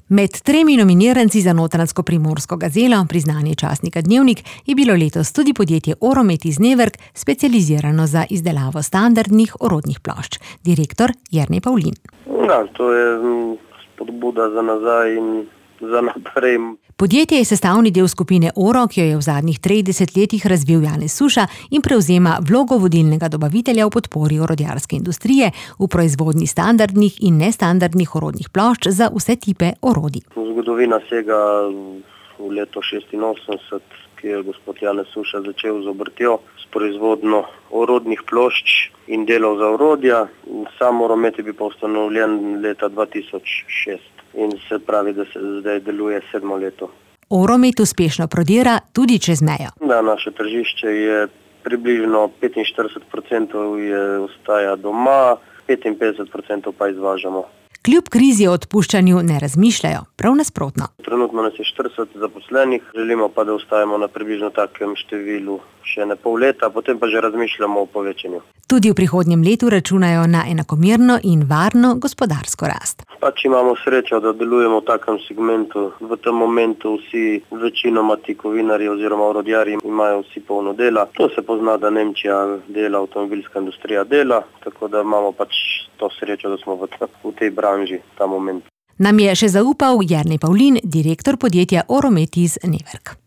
Med 3 nominiranci za Notranjsko primorsko gazelo, priznanje časnika Dnevnik, je bilo letos tudi podjetje Oromet iz Neverk, specializirano za izdelavo standardnih orodnih plošč. Direktor Jernej Pavlin. Ja, to je spodbuda za nazaj in za naprej. Podjetje je sestavni del skupine Oro, ki jo je v zadnjih 30 letih razvil Janez Suša in prevzema vlogo vodilnega dobavitelja v podpori orodjarske industrije v proizvodnji standardnih in nestandardnih orodnih plošč za vse tipe orodij. Zgodovina sega v leto 86, ki je gospod Janez Suša začel z obrtjo s proizvodno orodnih plošč in delov za orodja. Sam Oromet je bil pa ustanovljen leta 2006. In se pravi, da se zdaj deluje 7. leto. Oromet uspešno prodira tudi čez mejo. Da, naše tržišče je približno 45% ostaja doma, 55% pa izvažamo. Kljub krizi o odpuščanju ne razmišljajo, prav nasprotno. Trenutno nas je 40 zaposlenih, želimo pa, da ostajamo na približno takem številu še ne pol leta, potem pa že razmišljamo o povečanju. Tudi v prihodnjem letu računajo na enakomerno in varno gospodarsko rast. Pač imamo srečo, da delujemo v takem segmentu. V tem momentu vsi večinoma ti kovinarji oziroma orodjarji imajo vsi polno dela. To se pozna, da Nemčija dela, avtomobilska industrija dela, tako da imamo pač to srečo, da smo v tej branži ta moment. Nam je še zaupal Jernej Pavlin, direktor podjetja Oromet iz Neverk.